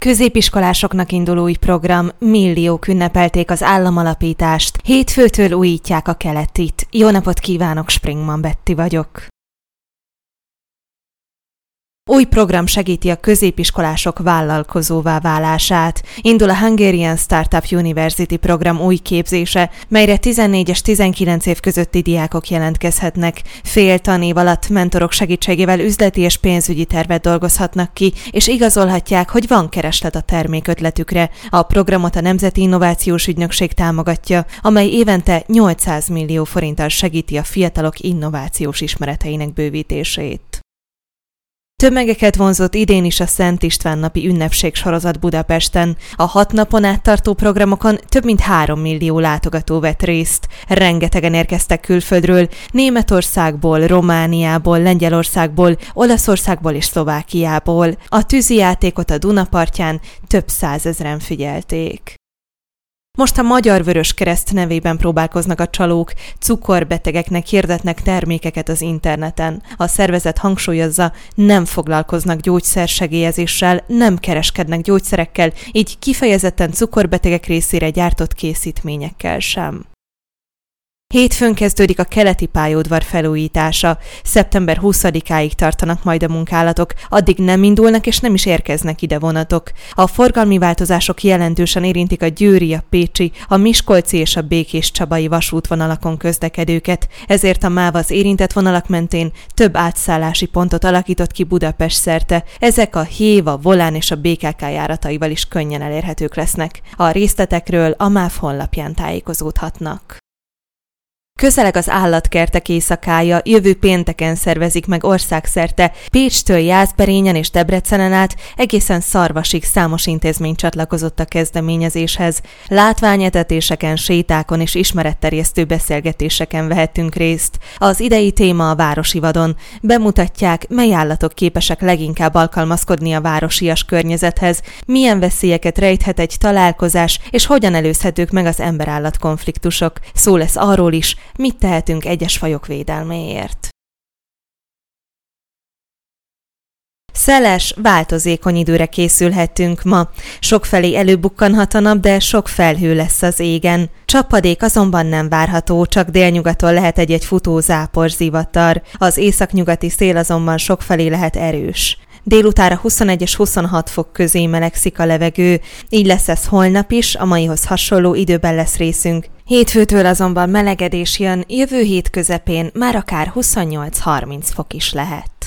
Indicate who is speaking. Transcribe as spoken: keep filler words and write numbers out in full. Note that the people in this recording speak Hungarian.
Speaker 1: Középiskolásoknak induló új program, milliók ünnepelték az államalapítást, hétfőtől újítják a keletit. Jó napot kívánok, Springman Betty vagyok. Új program segíti a középiskolások vállalkozóvá válását. Indul a Hungarian Startup University program új képzése, melyre tizennégy és tizenkilenc év közötti diákok jelentkezhetnek. Fél tanév alatt mentorok segítségével üzleti és pénzügyi tervet dolgozhatnak ki, és igazolhatják, hogy van kereslet a termékötletükre. A programot a Nemzeti Innovációs Ügynökség támogatja, amely évente nyolcszáz millió forinttal segíti a fiatalok innovációs ismereteinek bővítését. Tömegeket vonzott idén is a Szent István napi ünnepség sorozat Budapesten. A hat napon át tartó programokon több mint három millió látogató vett részt. Rengetegen érkeztek külföldről, Németországból, Romániából, Lengyelországból, Olaszországból és Szlovákiából. A tűzijátékot a Dunapartján több százezren figyelték. Most a Magyar Vöröskereszt nevében próbálkoznak a csalók, cukorbetegeknek hirdetnek termékeket az interneten. A szervezet hangsúlyozza, nem foglalkoznak gyógyszersegélyezéssel, nem kereskednek gyógyszerekkel, így kifejezetten cukorbetegek részére gyártott készítményekkel sem. Hétfőn kezdődik a keleti pályaudvar felújítása. szeptember huszadikáig tartanak majd a munkálatok, addig nem indulnak és nem is érkeznek ide vonatok. A forgalmi változások jelentősen érintik a győri, a pécsi, a miskolci és a békés-csabai vasútvonalakon közlekedőket, ezért a MÁV az érintett vonalak mentén több átszállási pontot alakított ki Budapest szerte. Ezek a Hév, a Volán és a bé ká ká járataival is könnyen elérhetők lesznek. A részletekről a MÁV honlapján tájékozódhatnak. Közeleg az állatkertek éjszakája, jövő pénteken szervezik meg országszerte. Pécstől Jászberényen és Debrecenen át egészen Szarvasig számos intézmény csatlakozott a kezdeményezéshez. Látványetetéseken, sétákon és ismeretterjesztő beszélgetéseken vehettünk részt. Az idei téma a városi vadon. Bemutatják, mely állatok képesek leginkább alkalmazkodni a városias környezethez, milyen veszélyeket rejthet egy találkozás, és hogyan előzhetők meg az ember-állat konfliktusok. Szó lesz arról is, mit tehetünk egyes fajok védelméért. Szeles, változékony időre készülhetünk ma. Sokfelé előbukkanhat a nap, de sok felhő lesz az égen. Csapadék azonban nem várható, csak délnyugaton lehet egy-egy futó zápor zivatar. Az északnyugati szél azonban sokfelé lehet erős. Délutánra huszonegy és huszonhat fok közé melegszik a levegő, így lesz ez holnap is, a maihoz hasonló időben lesz részünk. Hétfőtől azonban melegedés jön, jövő hét közepén már akár huszonnyolc-harminc fok is lehet.